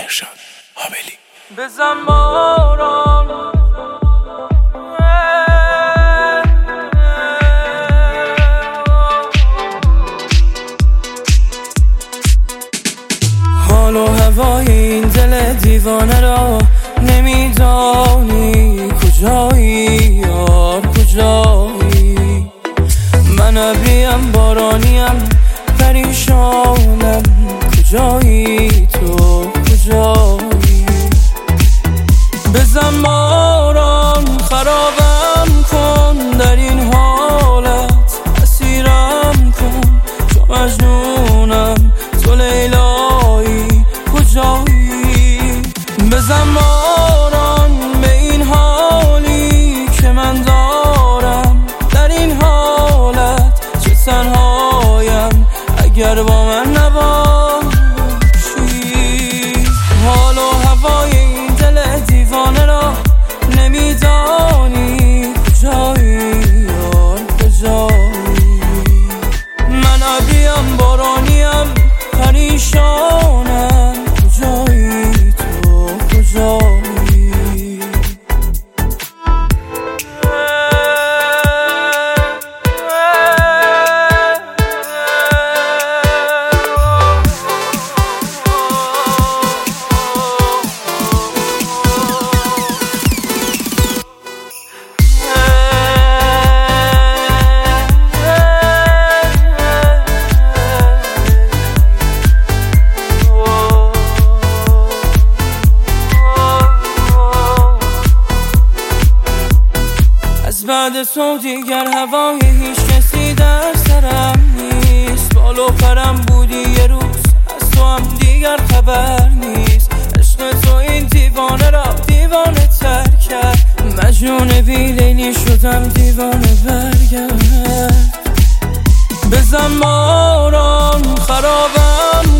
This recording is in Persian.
ارشاد حابلی. بزن باران حال و هوای این دل دیوانه را نمیدانی کجایی یار کجایی. من ابریم بارانیم پریشانم کجایی تو کجایی. بزن باران خرابم کن در این حالت اسیرم کن چو مجنونم تو لیلایی کجایی. بزن باران به این حالی که من دارم در این حالت چه تنهایم اگر با من نباشی. حال و هوای این دل دیوانه را نمیدانی کجایی یار کجایی. من ابریم بارانیم پریشانم کجایی تو کجایی. بعد تو دیگر هوای هیچ کسی در سرم نیست. بال و پرم بودی یه روز از تو هم دیگر خبر نیست. عشق تو این دیوانه را دیوانه تر کرد. مجنون بی لیلی شدم دیوانه برگرد. بزن باران خرابم